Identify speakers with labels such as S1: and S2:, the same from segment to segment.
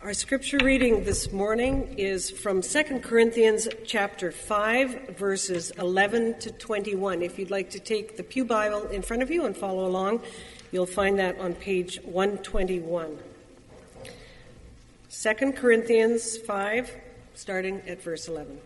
S1: Our scripture reading this morning is from 2 Corinthians chapter 5, verses 11 to 21. If you'd like to take the Pew Bible in front of you and follow along, you'll find that on page 121. 2 Corinthians 5, starting at verse 11.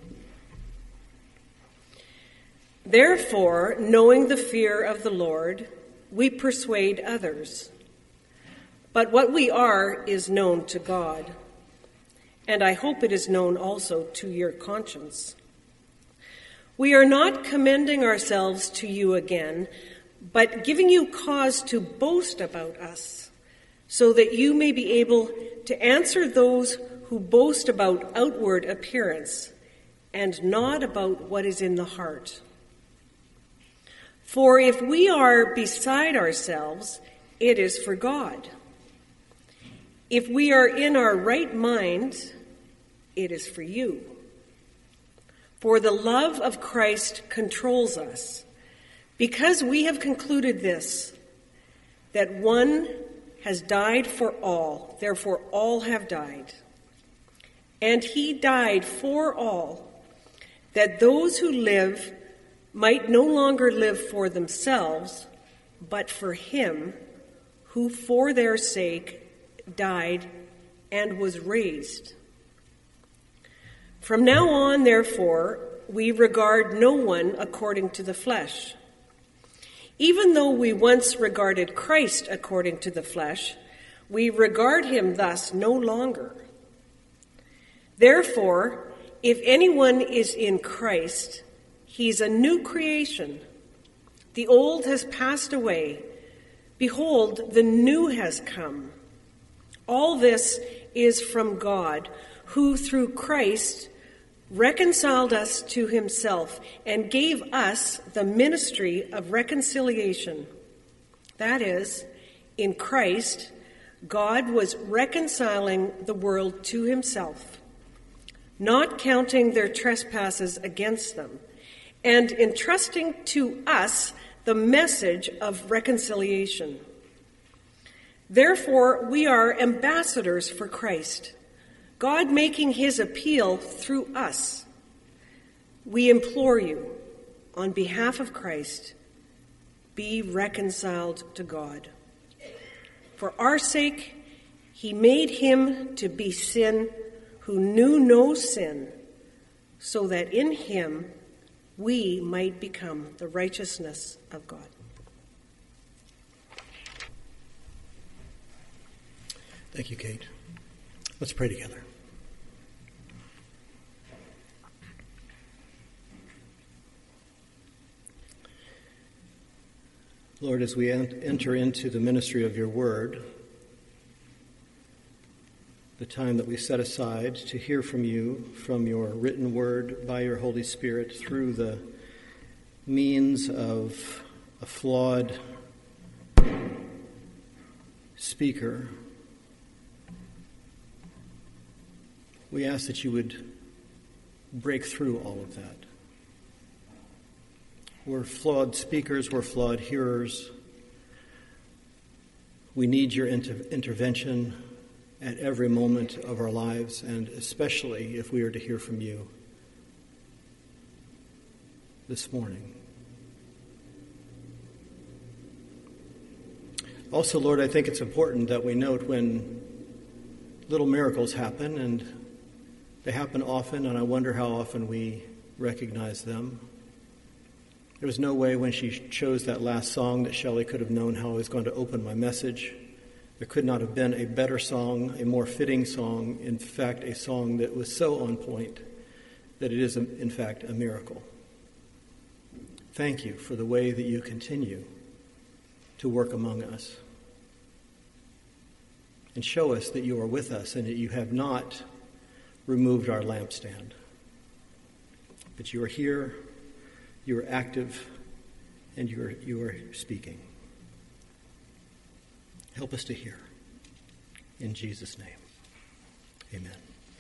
S1: Therefore, knowing the fear of the Lord, we persuade others. But what we are is known to God, and I hope it is known also to your conscience. We are not commending ourselves to you again, but giving you cause to boast about us, so that you may be able to answer those who boast about outward appearance, and not about what is in the heart. For if we are beside ourselves, it is for God. If we are in our right mind, it is for you. For the love of Christ controls us, because we have concluded this, that one has died for all, therefore all have died. And he died for all, that those who live might no longer live for themselves, but for him who for their sake died and was raised. From now on, therefore, we regard no one according to the flesh. Even though we once regarded Christ according to the flesh, we regard him thus no longer. Therefore, if anyone is in Christ, he's a new creation. The old has passed away. Behold, the new has come. All this is from God, who through Christ reconciled us to himself and gave us the ministry of reconciliation. That is, in Christ, God was reconciling the world to himself, not counting their trespasses against them, and entrusting to us the message of reconciliation. Therefore, we are ambassadors for Christ, God making his appeal through us. We implore you, on behalf of Christ, be reconciled to God. For our sake, he made him to be sin who knew no sin, so that in him we might become the righteousness of God.
S2: Thank you, Kate. Let's pray together. Lord, as we enter into the ministry of your word, the time that we set aside to hear from you, from your written word, by your Holy Spirit, through the means of a flawed speaker, we ask that you would break through all of that. We're flawed speakers, we're flawed hearers. We need your intervention at every moment of our lives, and especially if we are to hear from you this morning. Also, Lord, I think it's important that we note when little miracles happen, and they happen often, and I wonder how often we recognize them. There was no way when she chose that last song that Shelley could have known how I was going to open my message. There could not have been a better song, a more fitting song, in fact, a song that was so on point that it is, in fact, a miracle. Thank you for the way that you continue to work among us. And show us that you are with us and that you have not removed our lampstand. But you are here, you are active, and you are speaking. Help us to hear. In Jesus' name, amen.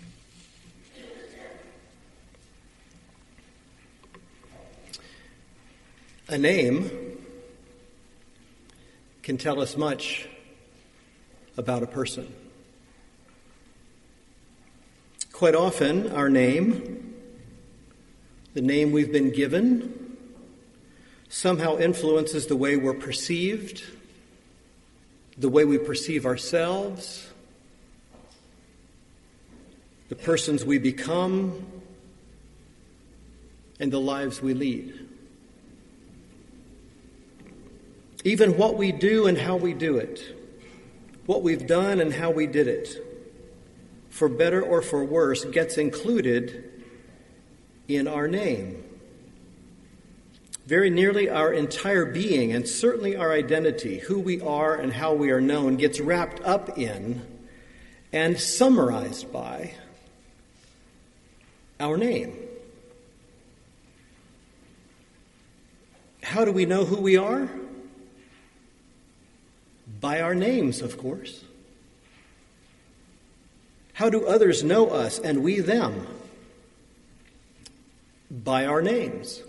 S2: A name can tell us much about a person. Quite often, our name, the name we've been given, somehow influences the way we're perceived, the way we perceive ourselves, the persons we become, and the lives we lead. Even what we do and how we do it, what we've done and how we did it, for better or for worse, gets included in our name. Very nearly our entire being, and certainly our identity, who we are and how we are known, gets wrapped up in and summarized by our name. How do we know who we are? By our names, of course. How do others know us and we them? By our names.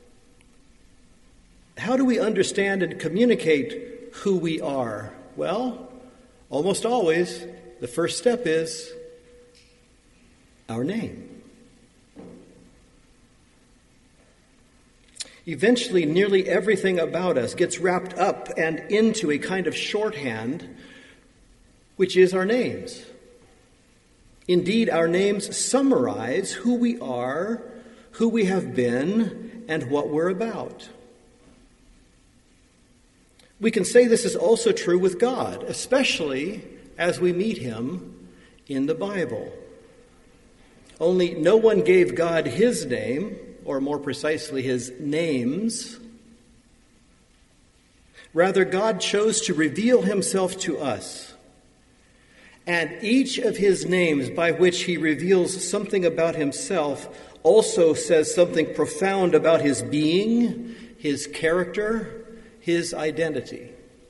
S2: How do we understand and communicate who we are? Well, almost always, the first step is our name. Eventually, nearly everything about us gets wrapped up and into a kind of shorthand, which is our names. Indeed, our names summarize who we are, who we have been, and what we're about. We can say this is also true with God, especially as we meet him in the Bible. Only no one gave God his name, or more precisely, his names. Rather, God chose to reveal himself to us. And each of his names by which he reveals something about himself also says something profound about his being, his character, his identity.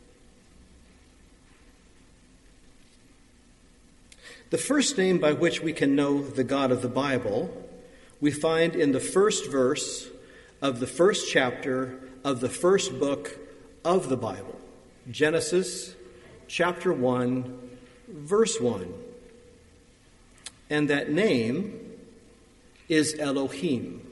S2: The first name by which we can know the God of the Bible we find in the first verse of the first chapter of the first book of the Bible, Genesis chapter 1, verse 1. And that name is Elohim.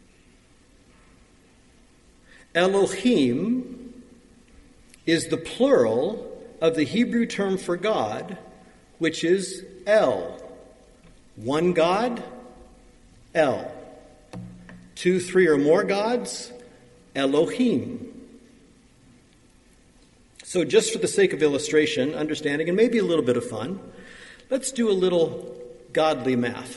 S2: Elohim is the plural of the Hebrew term for God, which is El. One God, El. 2, 3 or more gods, Elohim. So just for the sake of illustration, understanding, and maybe a little bit of fun, let's do a little godly math.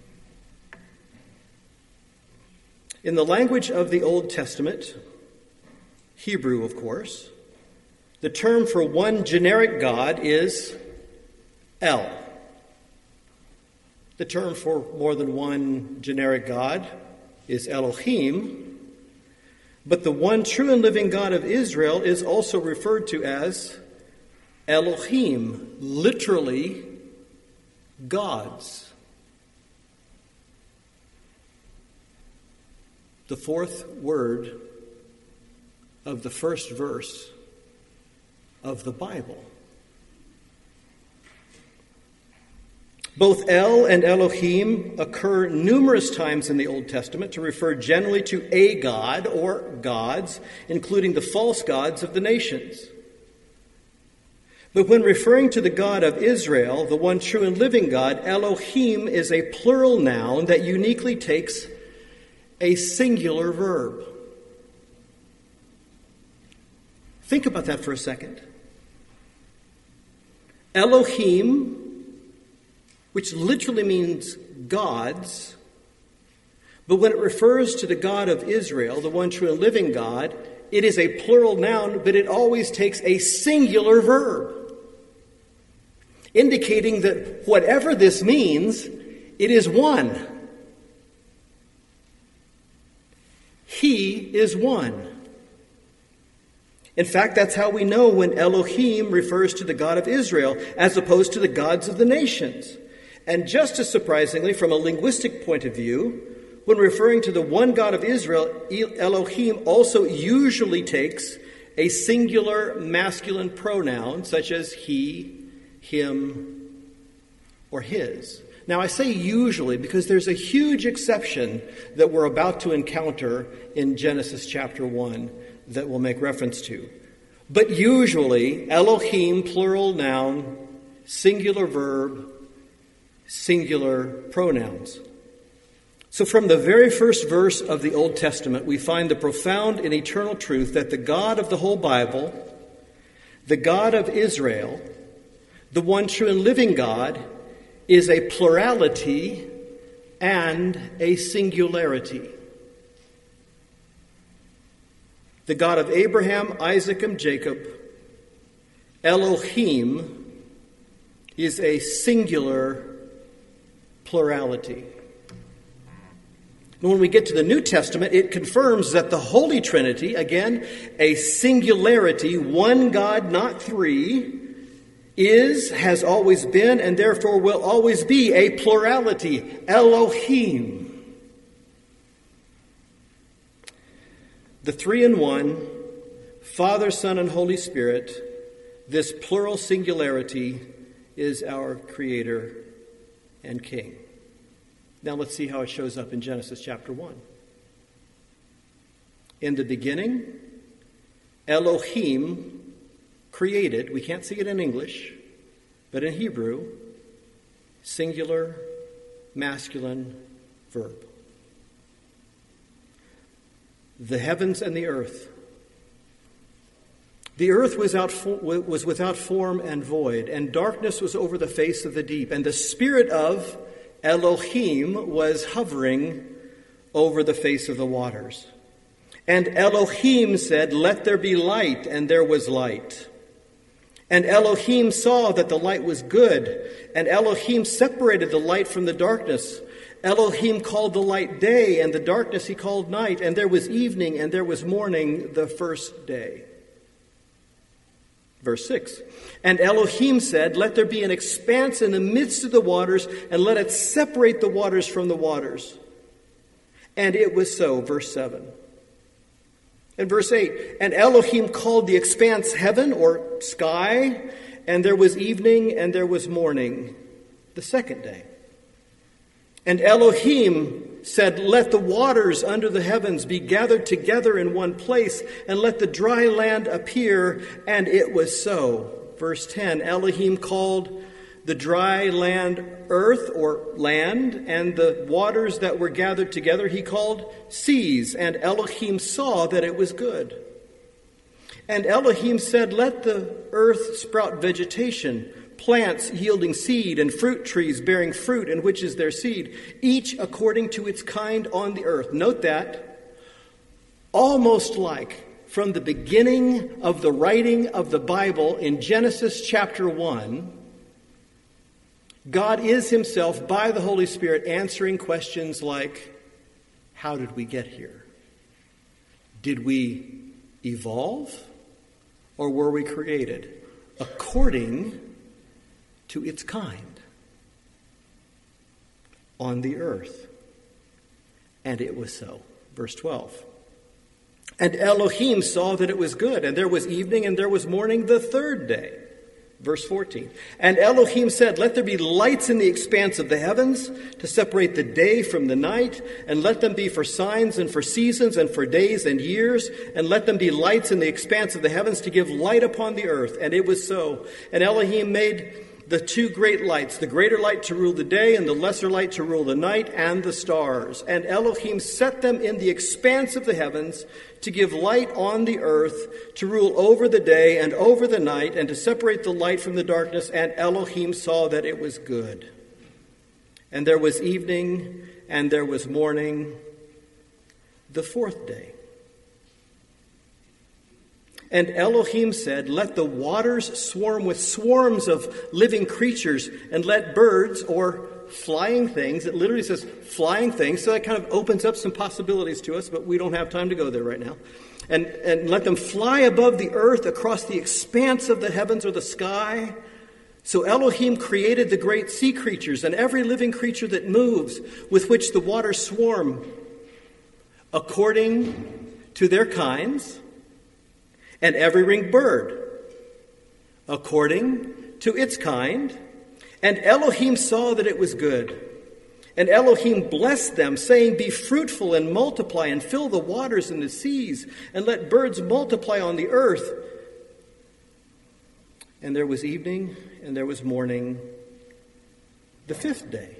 S2: In the language of the Old Testament, Hebrew, of course, the term for one generic God is El. The term for more than one generic God is Elohim, but the one true and living God of Israel is also referred to as Elohim, literally gods. The fourth word of the first verse of the Bible. Both El and Elohim occur numerous times in the Old Testament to refer generally to a God or gods, including the false gods of the nations. But when referring to the God of Israel, the one true and living God, Elohim is a plural noun that uniquely takes a singular verb. Think about that for a second. Elohim, which literally means gods, but when it refers to the God of Israel, the one true and living God, it is a plural noun, but it always takes a singular verb, indicating that whatever this means, it is one. He is one. In fact, that's how we know when Elohim refers to the God of Israel, as opposed to the gods of the nations. And just as surprisingly, from a linguistic point of view, when referring to the one God of Israel, Elohim also usually takes a singular masculine pronoun, such as he, him, or his. Now, I say usually because there's a huge exception that we're about to encounter in Genesis chapter 1 that we'll make reference to. But usually, Elohim, plural noun, singular verb, singular pronouns. So from the very first verse of the Old Testament, we find the profound and eternal truth that the God of the whole Bible, the God of Israel, the one true and living God, is a plurality and a singularity. The God of Abraham, Isaac, and Jacob, Elohim, is a singular plurality. And when we get to the New Testament, it confirms that the Holy Trinity, again, a singularity, one God, not three, has always been, and therefore will always be a plurality, Elohim. The three in one, Father, Son, and Holy Spirit, this plural singularity is our Creator and King. Now let's see how it shows up in Genesis chapter 1. In the beginning, Elohim created, we can't see it in English, but in Hebrew, singular, masculine verb. The heavens and the earth. The earth was without form and void, and darkness was over the face of the deep, and the Spirit of Elohim was hovering over the face of the waters. And Elohim said, "Let there be light," and there was light. And Elohim saw that the light was good, and Elohim separated the light from the darkness. Elohim called the light day, and the darkness he called night, and there was evening, and there was morning the first day. Verse 6, and Elohim said, "Let there be an expanse in the midst of the waters, and let it separate the waters from the waters." And it was so. Verse 7. And verse 8, and Elohim called the expanse heaven, or sky, and there was evening, and there was morning the second day. And Elohim said, "Let the waters under the heavens be gathered together in one place, and let the dry land appear." And it was so. Verse 10, Elohim called the dry land earth, or land, and the waters that were gathered together he called seas. And Elohim saw that it was good. And Elohim said, "Let the earth sprout vegetation, plants yielding seed, and fruit trees bearing fruit, in which is their seed, each according to its kind on the earth." Note that, almost like from the beginning of the writing of the Bible in Genesis chapter 1, God is himself, by the Holy Spirit, answering questions like, how did we get here? Did we evolve, or were we created according to its kind on the earth? And it was so. Verse 12. And Elohim saw that it was good, and there was evening, and there was morning the third day. Verse 14. And Elohim said, "Let there be lights in the expanse of the heavens to separate the day from the night, and let them be for signs and for seasons and for days and years, and let them be lights in the expanse of the heavens to give light upon the earth." And it was so. And Elohim made the two great lights, the greater light to rule the day and the lesser light to rule the night, and the stars. And Elohim set them in the expanse of the heavens to give light on the earth, to rule over the day and over the night, and to separate the light from the darkness. And Elohim saw that it was good. And there was evening, and there was morning the fourth day. And Elohim said, "Let the waters swarm with swarms of living creatures, and let birds," or flying things, it literally says flying things, so that kind of opens up some possibilities to us, but we don't have time to go there right now. And let them fly above the earth across the expanse of the heavens or the sky. So Elohim created the great sea creatures and every living creature that moves, with which the waters swarm, according to their kinds, and every winged bird, according to its kind, And Elohim saw that it was good. And Elohim blessed them, saying, Be fruitful and multiply, and fill the waters and the seas, and let birds multiply on the earth. And there was evening, and there was morning, the fifth day.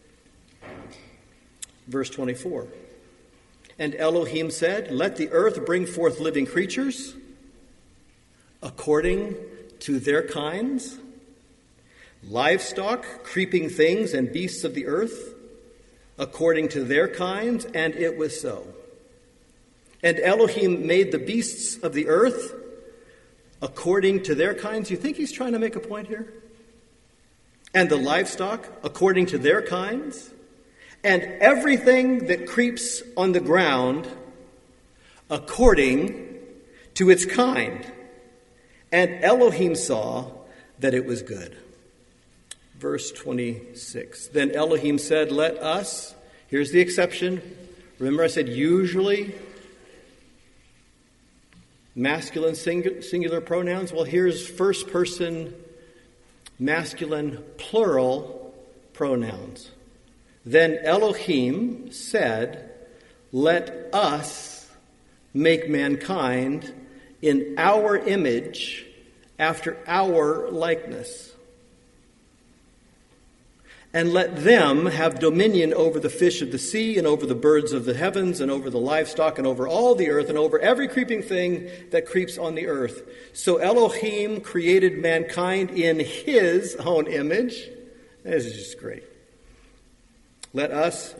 S2: Verse 24. And Elohim said, Let the earth bring forth living creatures, according to their kinds, livestock, creeping things, and beasts of the earth, according to their kinds, and it was so. And Elohim made the beasts of the earth according to their kinds. You think he's trying to make a point here? And the livestock according to their kinds, and everything that creeps on the ground according to its kind. And Elohim saw that it was good. Verse 26. Then Elohim said, Let us, here's the exception. Remember I said usually masculine singular pronouns? Well, here's first person masculine plural pronouns. Then Elohim said, Let us make mankind in our image, after our likeness. And let them have dominion over the fish of the sea, and over the birds of the heavens, and over the livestock, and over all the earth, and over every creeping thing that creeps on the earth. So Elohim created mankind in his own image. This is just great. Let us,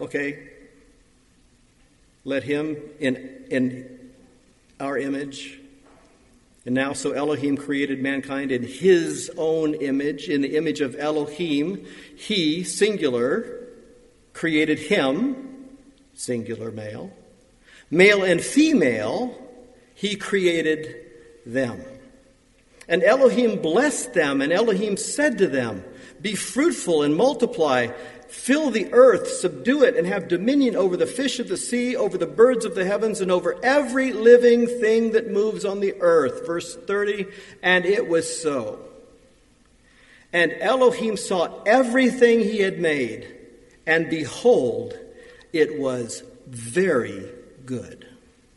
S2: let him in our image. And now, so Elohim created mankind in his own image, in the image of Elohim. He, singular, created him, singular male. Male and female, he created them. And Elohim blessed them, and Elohim said to them, Be fruitful and multiply, fill the earth, subdue it, and have dominion over the fish of the sea, over the birds of the heavens, and over every living thing that moves on the earth. Verse 30, and it was so. And Elohim saw everything he had made, and behold, it was very good.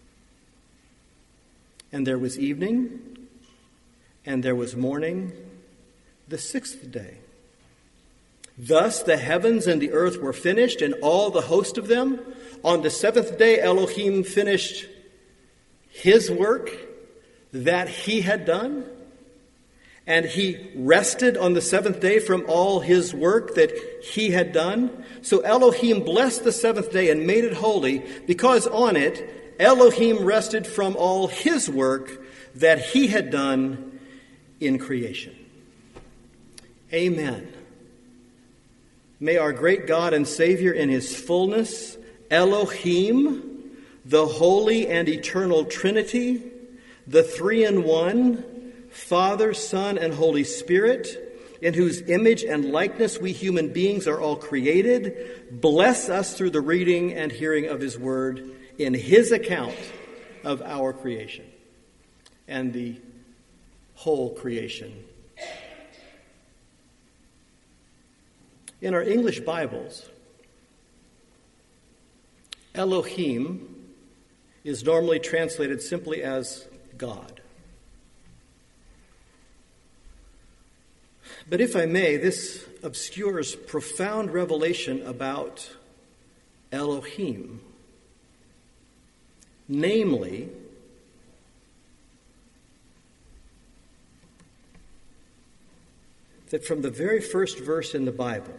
S2: And there was evening, and there was morning, the sixth day. Thus the heavens and the earth were finished, and all the host of them. On the seventh day Elohim finished his work that he had done, and he rested on the seventh day from all his work that he had done. So Elohim blessed the seventh day and made it holy, because on it Elohim rested from all his work that he had done in creation. Amen. May our great God and Savior in his fullness, Elohim, the holy and eternal Trinity, the three-in-one, Father, Son, and Holy Spirit, in whose image and likeness we human beings are all created, bless us through the reading and hearing of his word in his account of our creation and the whole creation. In our English Bibles, Elohim is normally translated simply as God. But if I may, this obscures profound revelation about Elohim. Namely, that from the very first verse in the Bible,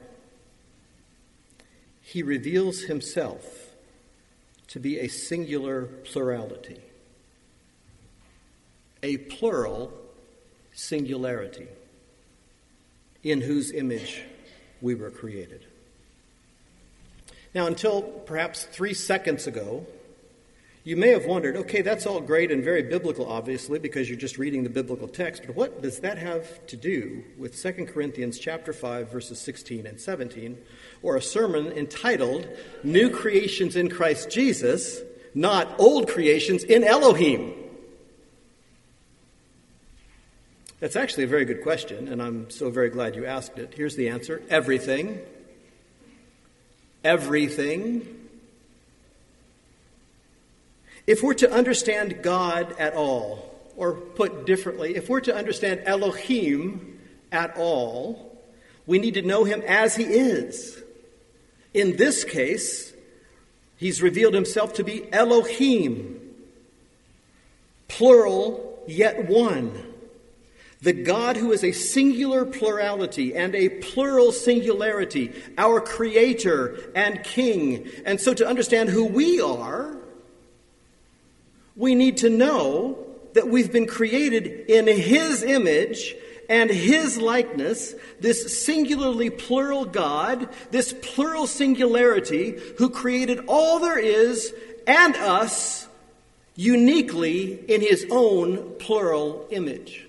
S2: he reveals himself to be a singular plurality, a plural singularity, in whose image we were created. Now, until perhaps 3 seconds ago, you may have wondered, okay, that's all great and very biblical, obviously, because you're just reading the biblical text, but what does that have to do with 2 Corinthians chapter 5, verses 16 and 17, or a sermon entitled, New Creations in Christ Jesus, not Old Creations in Elohim? That's actually a very good question, and I'm so very glad you asked it. Here's the answer. Everything. Everything. If we're to understand God at all, or put differently, if we're to understand Elohim at all, we need to know him as he is. In this case, he's revealed himself to be Elohim, plural yet one. The God who is a singular plurality and a plural singularity, our Creator and King. And so to understand who we are, we need to know that we've been created in his image and his likeness, this singularly plural God, this plural singularity who created all there is and us uniquely in his own plural image.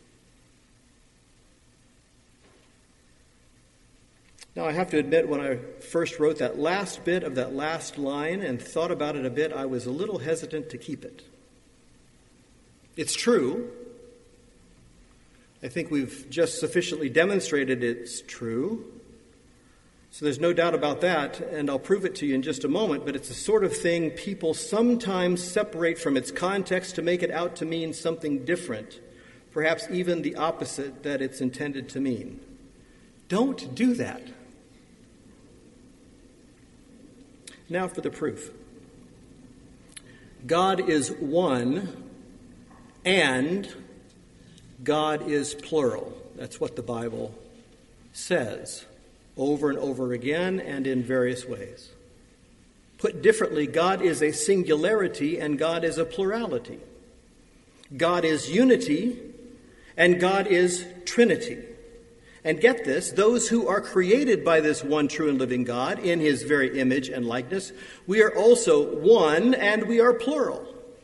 S2: Now, I have to admit, when I first wrote that last bit of that last line and thought about it a bit, I was a little hesitant to keep it. It's true. I think we've just sufficiently demonstrated it's true. So there's no doubt about that, and I'll prove it to you in just a moment, but it's the sort of thing people sometimes separate from its context to make it out to mean something different, perhaps even the opposite that it's intended to mean. Don't do that. Now for the proof. God is one and God is plural. That's what the Bible says over and over again and in various ways. Put differently, God is a singularity and God is a plurality. God is unity and God is Trinity. And get this, those who are created by this one true and living God in his very image and likeness, we are also one and we are plural.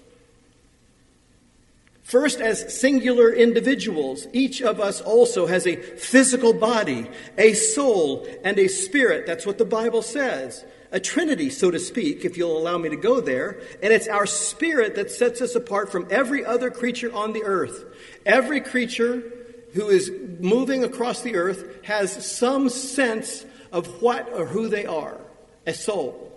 S2: First, as singular individuals, each of us also has a physical body, a soul, and a spirit. That's what the Bible says. A trinity, so to speak, if you'll allow me to go there. And it's our spirit that sets us apart from every other creature on the earth. Every creature who is moving across the earth has some sense of what or who they are, a soul.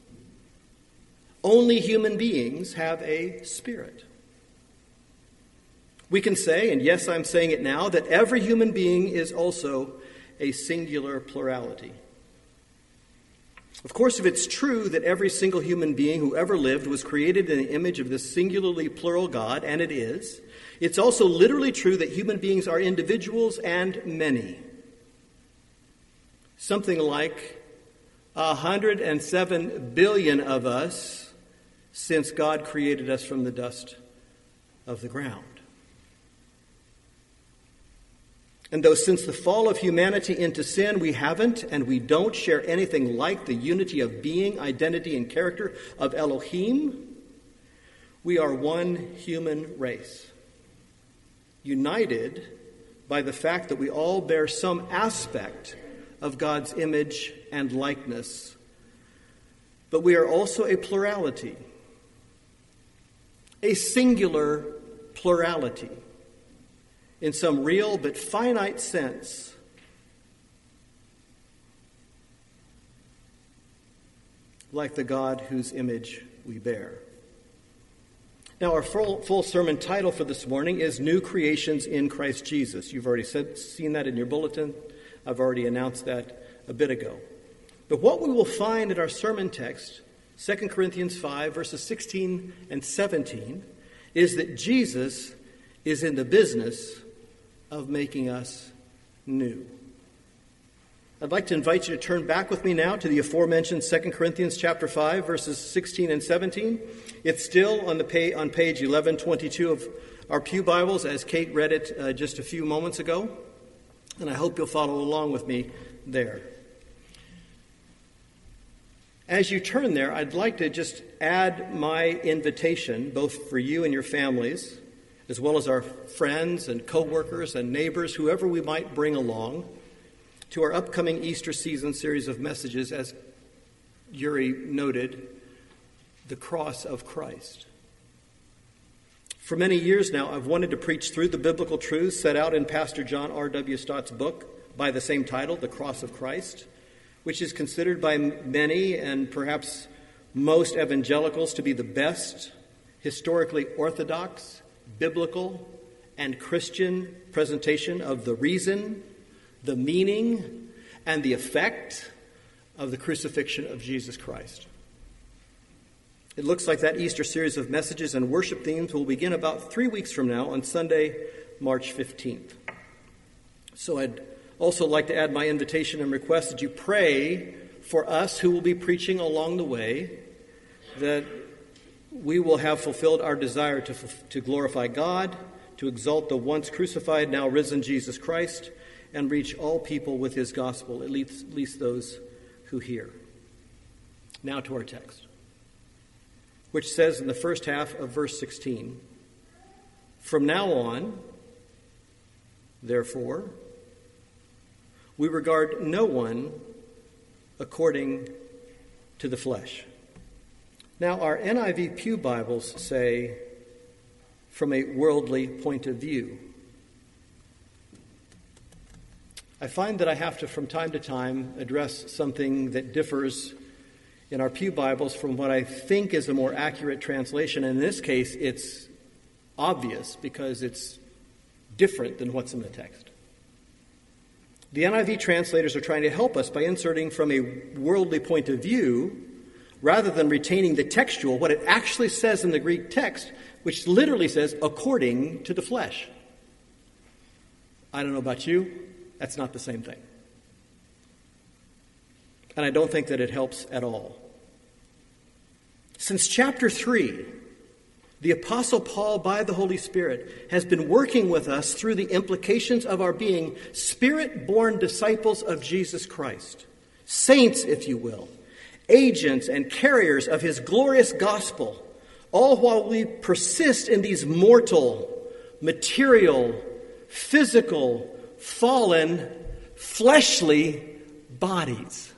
S2: Only human beings have a spirit. We can say, and yes, I'm saying it now, that every human being is also a singular plurality. Of course, if it's true that every single human being who ever lived was created in the image of this singularly plural God, and it is, it's also literally true that human beings are individuals and many. Something like 107 billion of us since God created us from the dust of the ground. And though since the fall of humanity into sin, we haven't and we don't share anything like the unity of being, identity, and character of Elohim, we are one human race, united by the fact that we all bear some aspect of God's image and likeness. But we are also a plurality, a singular plurality, in some real but finite sense. Like the God whose image we bear. Now, our full sermon title for this morning is New Creations in Christ Jesus. You've already seen that in your bulletin. I've already announced that a bit ago. But what we will find in our sermon text, 2 Corinthians 5, verses 16 and 17, is that Jesus is in the business of making us new. I'd like to invite you to turn back with me now to the aforementioned 2 Corinthians chapter 5, verses 16 and 17. It's still on page 1122 of our Pew Bibles, as Kate read it just a few moments ago. And I hope you'll follow along with me there. As you turn there, I'd like to just add my invitation, both for you and your families, as well as our friends and co-workers and neighbors, whoever we might bring along, to our upcoming Easter season series of messages, as Yuri noted, the cross of Christ. For many years now, I've wanted to preach through the biblical truths set out in Pastor John R.W. Stott's book by the same title, The Cross of Christ, which is considered by many and perhaps most evangelicals to be the best, historically orthodox, biblical, and Christian presentation of the reason, the meaning, and the effect of the crucifixion of Jesus Christ. It looks like that Easter series of messages and worship themes will begin about 3 weeks from now on Sunday, March 15th. So I'd also like to add my invitation and request that you pray for us who will be preaching along the way, that we will have fulfilled our desire to glorify God, to exalt the once crucified, now risen Jesus Christ, and reach all people with his gospel, at least those who hear. Now to our text, which says in the first half of verse 16, "From now on, therefore, we regard no one according to the flesh." Now, our NIV Pew Bibles say, "from a worldly point of view." I find that I have to, from time to time, address something that differs in our Pew Bibles from what I think is a more accurate translation. And in this case, it's obvious because it's different than what's in the text. The NIV translators are trying to help us by inserting "from a worldly point of view" rather than retaining the textual, what it actually says in the Greek text, which literally says, "according to the flesh." I don't know about you, that's not the same thing. And I don't think that it helps at all. Since chapter 3, the Apostle Paul, by the Holy Spirit, has been working with us through the implications of our being Spirit-born disciples of Jesus Christ, saints, if you will, agents and carriers of his glorious gospel, all while we persist in these mortal, material, physical, fallen, fleshly bodies.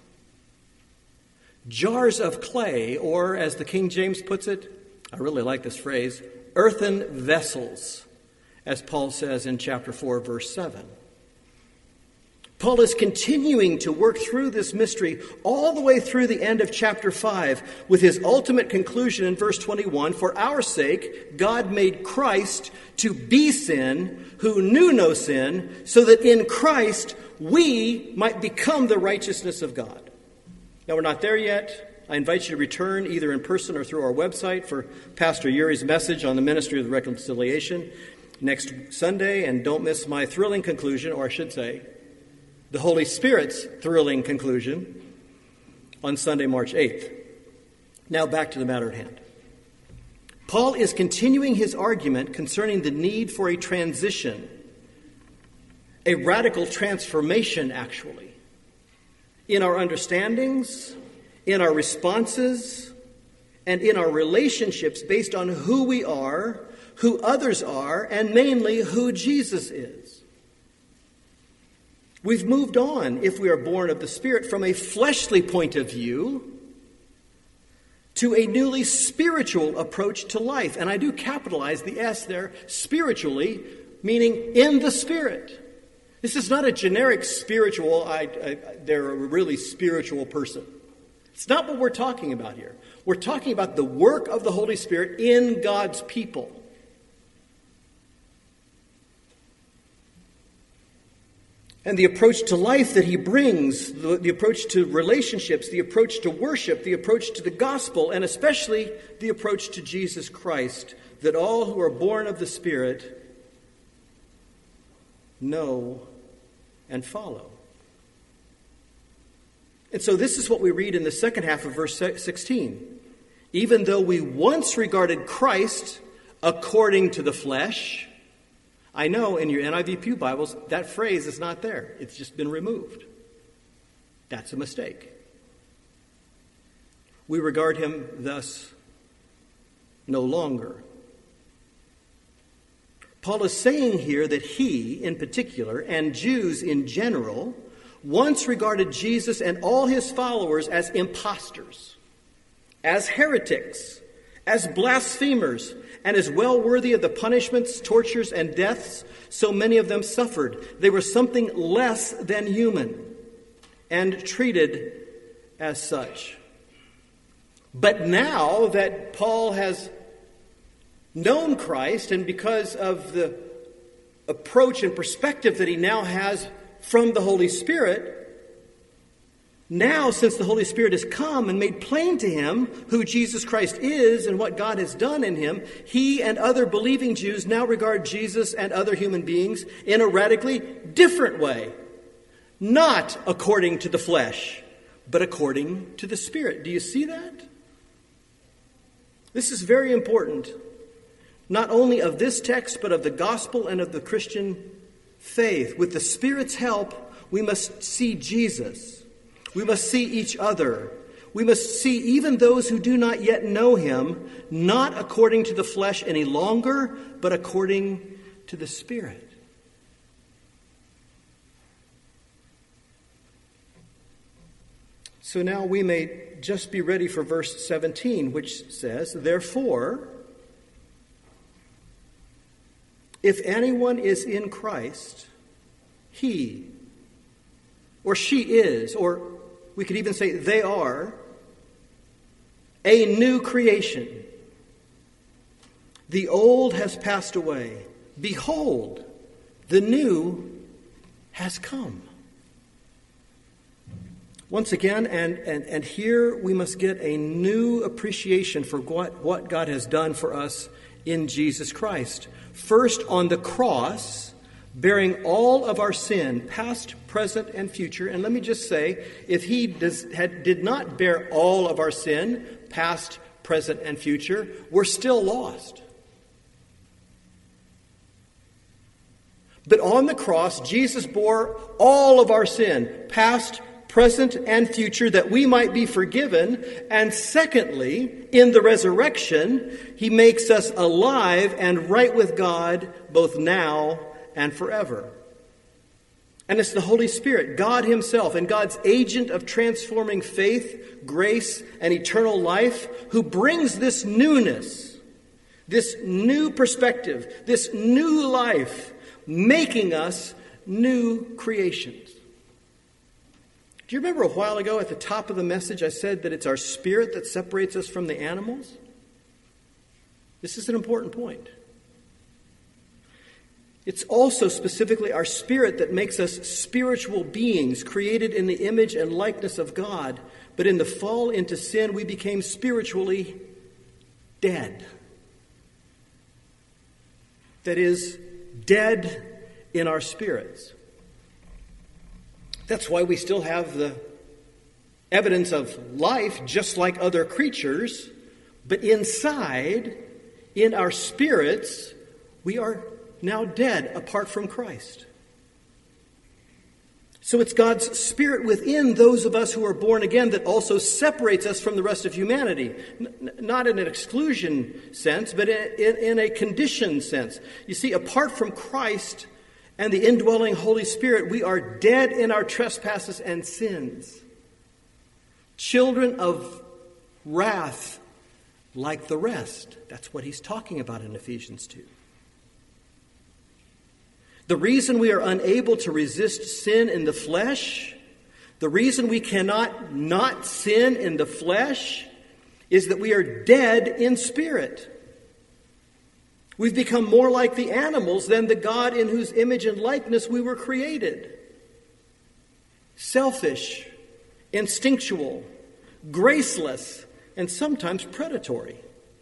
S2: Jars of clay, or as the King James puts it, I really like this phrase, earthen vessels, as Paul says in chapter 4, verse 7. Paul is continuing to work through this mystery all the way through the end of chapter 5 with his ultimate conclusion in verse 21, "For our sake, God made Christ to be sin, who knew no sin, so that in Christ we might become the righteousness of God." Now, we're not there yet. I invite you to return either in person or through our website for Pastor Yuri's message on the ministry of the reconciliation next Sunday, and don't miss my thrilling conclusion, or I should say, the Holy Spirit's thrilling conclusion on Sunday, March 8th. Now back to the matter at hand. Paul is continuing his argument concerning the need for a transition, a radical transformation, actually, in our understandings, in our responses, and in our relationships based on who we are, who others are, and mainly who Jesus is. We've moved on, if we are born of the Spirit, from a fleshly point of view to a newly spiritual approach to life. And I do capitalize the S there, spiritually, meaning in the Spirit. This is not a generic spiritual, they're a really spiritual person. It's not what we're talking about here. We're talking about the work of the Holy Spirit in God's people. And the approach to life that he brings, the approach to relationships, the approach to worship, the approach to the gospel, and especially the approach to Jesus Christ, that all who are born of the Spirit know and follow. And so this is what we read in the second half of verse 16. "Even though we once regarded Christ according to the flesh," I know in your NIV Pew Bibles, that phrase is not there. It's just been removed. That's a mistake. "We regard him thus no longer." Paul is saying here that he, in particular, and Jews in general, once regarded Jesus and all his followers as imposters, as heretics, As blasphemers and as well worthy of the punishments, tortures, and deaths, so many of them suffered. They were something less than human and treated as such. But now that Paul has known Christ, and because of the approach and perspective that he now has from the Holy Spirit, now, since the Holy Spirit has come and made plain to him who Jesus Christ is and what God has done in him, he and other believing Jews now regard Jesus and other human beings in a radically different way. Not according to the flesh, but according to the Spirit. Do you see that? This is very important, not only of this text, but of the gospel and of the Christian faith. With the Spirit's help, we must see Jesus. We must see each other. We must see even those who do not yet know him, not according to the flesh any longer, but according to the Spirit. So now we may just be ready for verse 17, which says, "Therefore, if anyone is in Christ, he or she is," or we could even say they are, "a new creation. The old has passed away. Behold, the new has come." Once again, and here we must get a new appreciation for what God has done for us in Jesus Christ. First, on the cross, bearing all of our sin, past, present, and future. And let me just say, if he did not bear all of our sin, past, present, and future, we're still lost. But on the cross, Jesus bore all of our sin, past, present, and future, that we might be forgiven. And secondly, in the resurrection, he makes us alive and right with God, both now and forever. And it's the Holy Spirit, God himself, and God's agent of transforming faith, grace, and eternal life, who brings this newness, this new perspective, this new life, making us new creations. Do you remember a while ago at the top of the message I said that it's our spirit that separates us from the animals? This is an important point. It's also specifically our spirit that makes us spiritual beings created in the image and likeness of God. But in the fall into sin, we became spiritually dead. That is, dead in our spirits. That's why we still have the evidence of life, just like other creatures. But inside, in our spirits, we are now dead apart from Christ. So it's God's Spirit within those of us who are born again that also separates us from the rest of humanity. Not in an exclusion sense, but in a conditioned sense. You see, apart from Christ and the indwelling Holy Spirit, we are dead in our trespasses and sins. Children of wrath like the rest. That's what he's talking about in Ephesians 2. The reason we are unable to resist sin in the flesh, the reason we cannot not sin in the flesh, is that we are dead in spirit. We've become more like the animals than the God in whose image and likeness we were created. Selfish, instinctual, graceless, and sometimes predatory.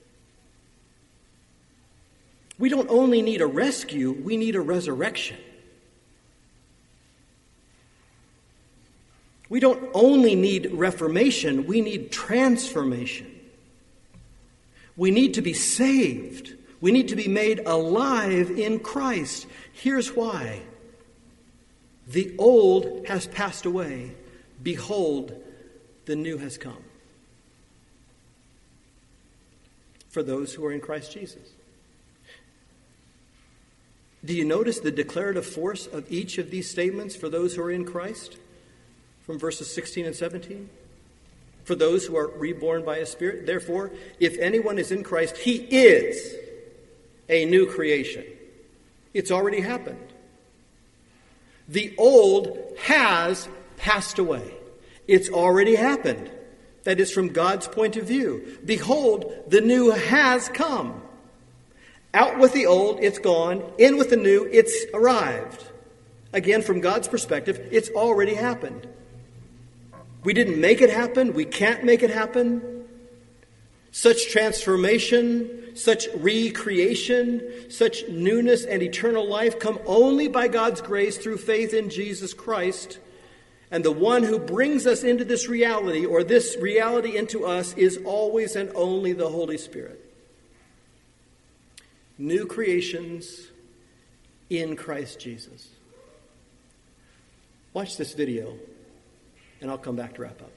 S2: We don't only need a rescue, we need a resurrection. We don't only need reformation, we need transformation. We need to be saved. We need to be made alive in Christ. Here's why. The old has passed away. Behold, the new has come. For those who are in Christ Jesus. Do you notice the declarative force of each of these statements for those who are in Christ? From verses 16 and 17. for those who are reborn by his Spirit. Therefore, if anyone is in Christ, he is a new creation. It's already happened. The old has passed away. It's already happened. That is from God's point of view. Behold, the new has come. Out with the old, it's gone. In with the new, it's arrived. Again, from God's perspective, it's already happened. We didn't make it happen. We can't make it happen. Such transformation, such recreation, such newness and eternal life come only by God's grace through faith in Jesus Christ. And the one who brings us into this reality, or this reality into us, is always and only the Holy Spirit. New creations in Christ Jesus. Watch this video, and I'll come back to wrap up.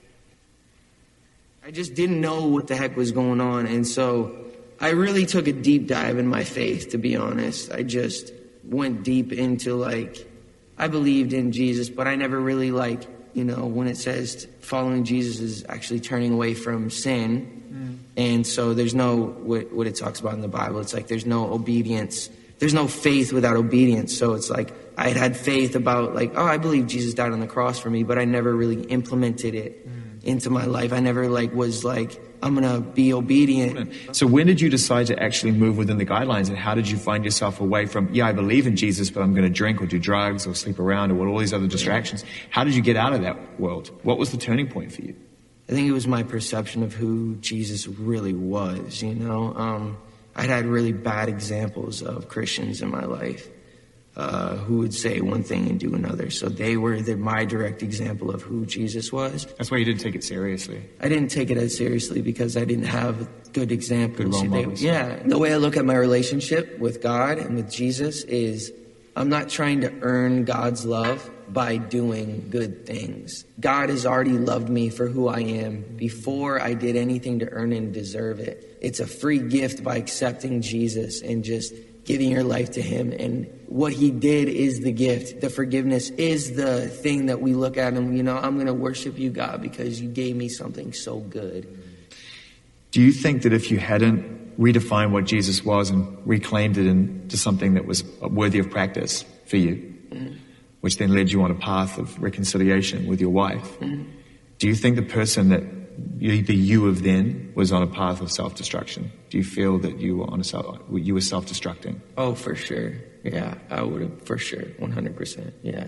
S3: I just didn't know what the heck was going on, and so I really took a deep dive in my faith, to be honest. I just went deep into, I believed in Jesus, but I never really, when it says following Jesus is actually turning away from sin. And so there's no, what it talks about in the Bible, it's like there's no obedience. There's no faith without obedience. So it's like I had faith about, I believe Jesus died on the cross for me, but I never really implemented it into my life. I never, was I'm going to be obedient.
S4: So when did you decide to actually move within the guidelines, and how did you find yourself away from, I believe in Jesus, but I'm going to drink or do drugs or sleep around or all these other distractions? How did you get out of that world? What was the turning point for you?
S3: I think it was my perception of who Jesus really was, I'd had really bad examples of Christians in my life who would say one thing and do another. So they were my direct example of who Jesus was.
S4: That's why you didn't take it seriously.
S3: I didn't take it as seriously because I didn't have good examples.
S4: Good role models.
S3: The way I look at my relationship with God and with Jesus is I'm not trying to earn God's love by doing good things. God has already loved me for who I am before I did anything to earn and deserve it. It's a free gift by accepting Jesus and just giving your life to him. And what he did is the gift. The forgiveness is the thing that we look at and, I'm going to worship you, God, because you gave me something so good.
S4: Do you think that if you hadn't redefined what Jesus was and reclaimed it into something that was worthy of practice for you, which then led you on a path of reconciliation with your wife, do you think the person that the you of then was on a path of self-destruction? Do you feel that you were self-destructing?
S3: Oh, for sure. Yeah, I would have, for sure, 100%. Yeah.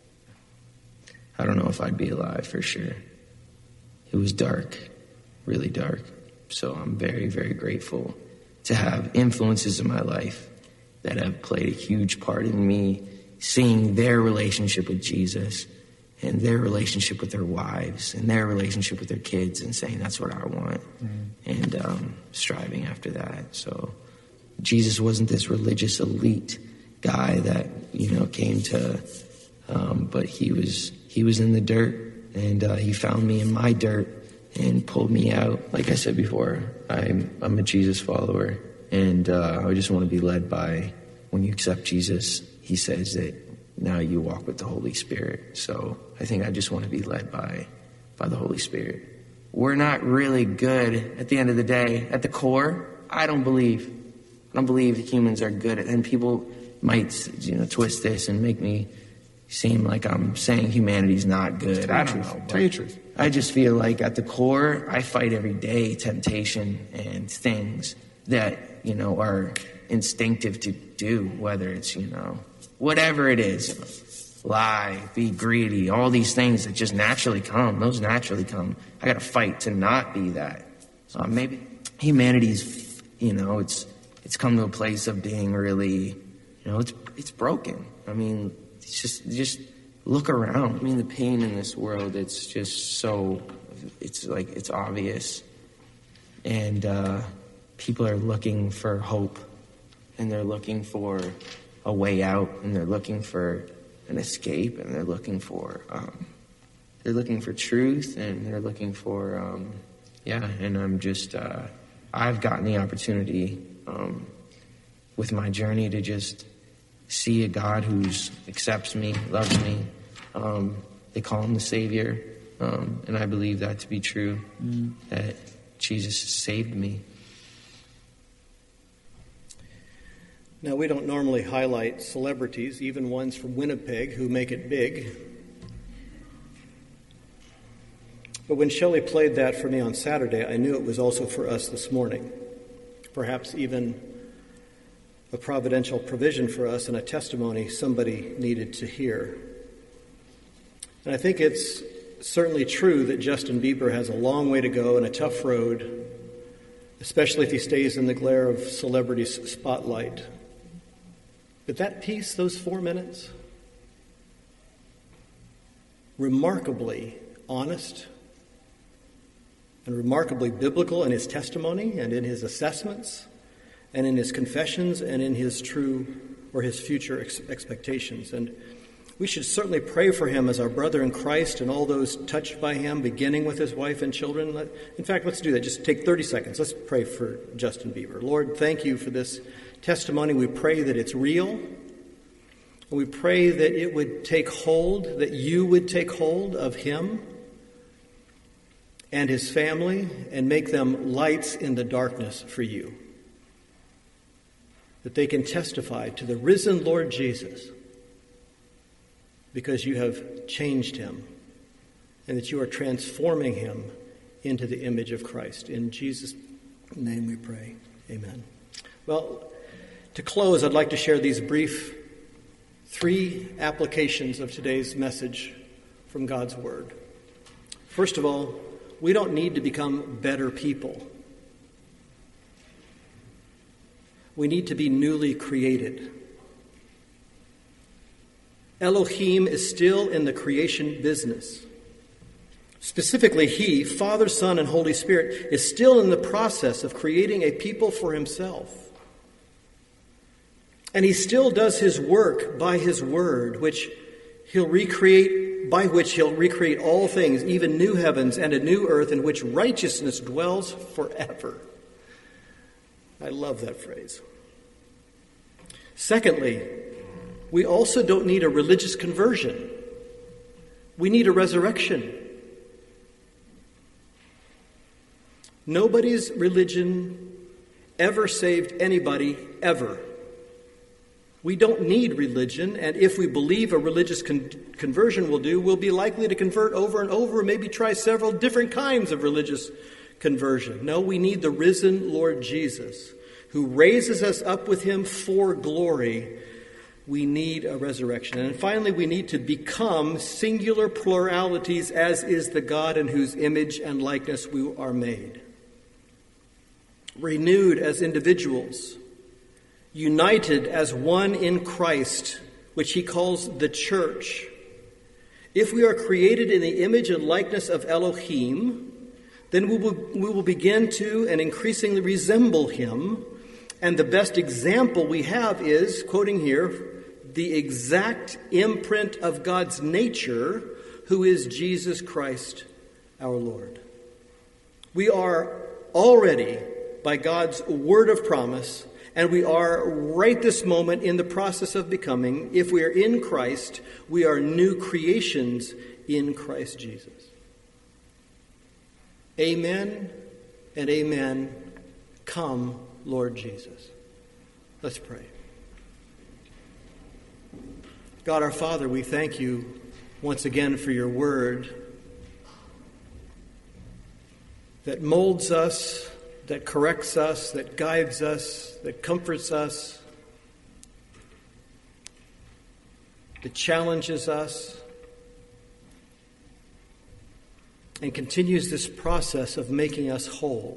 S3: I don't know if I'd be alive, for sure. It was dark, really dark. So I'm very, very grateful to have influences in my life that have played a huge part in me seeing their relationship with Jesus and their relationship with their wives and their relationship with their kids and saying, that's what I want, and striving after that. So Jesus wasn't this religious elite guy that, came to, but he was in the dirt, and he found me in my dirt and pulled me out. Like I said before, I'm a Jesus follower, and I just want to be led by, when you accept Jesus, he says that now you walk with the Holy Spirit. So I think I just want to be led by the Holy Spirit. We're not really good at the end of the day. At the core, I don't believe that humans are good. And people might, twist this and make me seem like I'm saying humanity's not good. I don't know.
S4: Tell you the truth.
S3: I just feel like at the core, I fight every day temptation and things that, are instinctive to do, whether it's, whatever it is, lie, be greedy, all these things that just naturally come. Those naturally come. I got to fight to not be that. So maybe humanity's, it's come to a place of being really, it's broken. I mean, it's just look around. I mean, the pain in this world, it's just so, it's obvious. And people are looking for hope, and they're looking for a way out, and they're looking for an escape, and they're looking for truth, and they're looking for, and I'm just, I've gotten the opportunity with my journey to just see a God who accepts me, loves me. They call him the Savior. And I believe that to be true, that Jesus saved me.
S2: Now, we don't normally highlight celebrities, even ones from Winnipeg who make it big. But when Shelley played that for me on Saturday, I knew it was also for us this morning. Perhaps even a providential provision for us and a testimony somebody needed to hear. And I think it's certainly true that Justin Bieber has a long way to go and a tough road, especially if he stays in the glare of celebrity's spotlight. But that piece, those 4 minutes, remarkably honest and remarkably biblical in his testimony and in his assessments and in his confessions and in his true or his future expectations. And we should certainly pray for him as our brother in Christ and all those touched by him, beginning with his wife and children. In fact, let's do that. Just take 30 seconds. Let's pray for Justin Bieber. Lord, thank you for this testimony. We pray that it's real. And we pray that it would take hold, that you would take hold of him and his family and make them lights in the darkness for you. That they can testify to the risen Lord Jesus because you have changed him and that you are transforming him into the image of Christ. In Jesus' name we pray. Amen. Well, to close, I'd like to share these brief 3 applications of today's message from God's Word. First of all, we don't need to become better people. We need to be newly created. Elohim is still in the creation business. Specifically, he, Father, Son, and Holy Spirit, is still in the process of creating a people for himself. And he still does his work by his word, by which he'll recreate all things, even new heavens and a new earth in which righteousness dwells forever. I love that phrase. Secondly, we also don't need a religious conversion. We need a resurrection. Nobody's religion ever saved anybody, ever. We don't need religion, and if we believe a religious conversion will do, we'll be likely to convert over and over, and maybe try several different kinds of religious conversion. No, we need the risen Lord Jesus, who raises us up with him for glory. We need a resurrection. And finally, we need to become singular pluralities, as is the God in whose image and likeness we are made. Renewed as individuals, united as one in Christ, which he calls the church. If we are created in the image and likeness of Elohim, then we will begin to and increasingly resemble him. And the best example we have is, quoting here, the exact imprint of God's nature, who is Jesus Christ our Lord. We are already, by God's word of promise, and we are right this moment in the process of becoming, if we are in Christ, we are new creations in Christ Jesus. Amen and amen. Come, Lord Jesus. Let's pray. God our Father, we thank you once again for your word that molds us, that corrects us, that guides us, that comforts us, that challenges us, and continues this process of making us whole.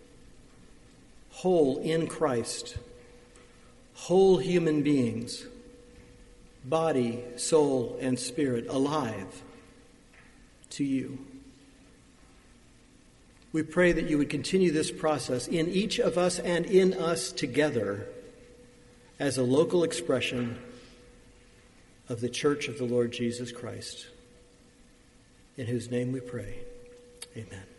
S2: Whole in Christ, whole human beings, body, soul, and spirit, alive to you. We pray that you would continue this process in each of us and in us together as a local expression of the Church of the Lord Jesus Christ, in whose name we pray. Amen.